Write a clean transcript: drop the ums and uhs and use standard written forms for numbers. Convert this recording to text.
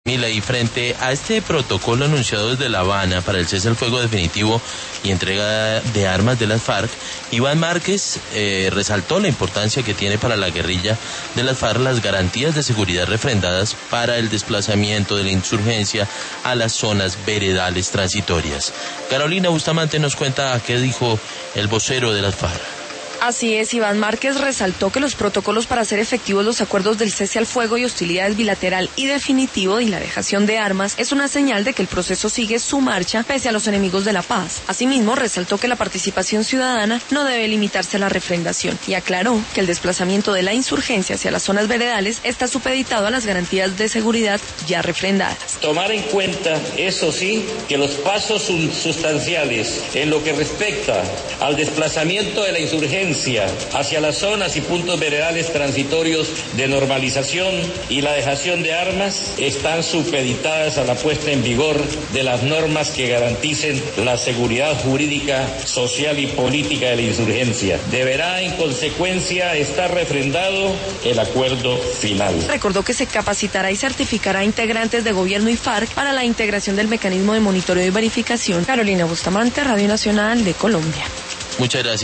Y frente a este protocolo anunciado desde La Habana para el cese al fuego definitivo y entrega de armas de las FARC, Iván Márquez resaltó la importancia que tiene para la guerrilla de las FARC las garantías de seguridad refrendadas para el desplazamiento de la insurgencia a las zonas veredales transitorias. Carolina Bustamante nos cuenta qué dijo el vocero de las FARC. Así es, Iván Márquez resaltó que los protocolos para hacer efectivos los acuerdos del cese al fuego y hostilidades bilateral y definitivo y la dejación de armas es una señal de que el proceso sigue su marcha pese a los enemigos de la paz. Asimismo, resaltó que la participación ciudadana no debe limitarse a la refrendación y aclaró que el desplazamiento de la insurgencia hacia las zonas veredales está supeditado a las garantías de seguridad ya refrendadas. Tomar en cuenta, eso sí, que los pasos sustanciales en lo que respecta al desplazamiento de la insurgencia hacia las zonas y puntos veredales transitorios de normalización y la dejación de armas están supeditadas a la puesta en vigor de las normas que garanticen la seguridad jurídica, social y política de la insurgencia. Deberá en consecuencia estar refrendado el acuerdo final. Recordó que se capacitará y certificará a integrantes de gobierno y FARC para la integración del mecanismo de monitoreo y verificación. Carolina Bustamante, Radio Nacional de Colombia. Muchas gracias.